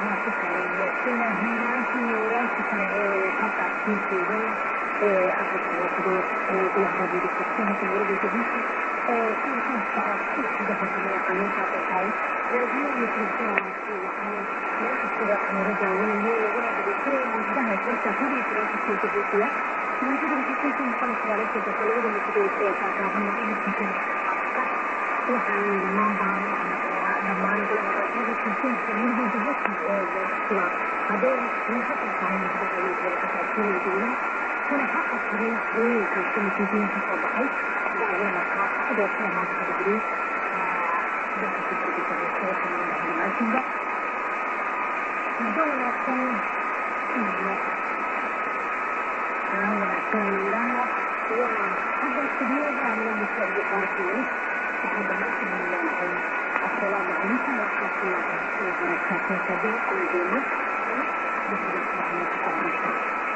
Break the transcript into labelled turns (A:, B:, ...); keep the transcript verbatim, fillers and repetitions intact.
A: fino a generare fatta sintesi a proposito della stabilizzazione che volevo dire sono stata tutti da parte della comunità locale per dire che sono sulla regione io ora devo dire che da questa politica che si sviluppa non credo che sia un po' quale sia quello che si deve fare per una politica che ha una base da mare che si sente molto difficile sulla adoro non so come fare per vedere che è più come fa a fare il che si sente un po' mai da una parte adesso è molto di più adesso si può dire che è una macchina dove c'è il allora c'è un ramo ora adesso io vanno a mettere le parti e adesso non a trovare la vita la sua per questa cosa del condono e di fare una cosa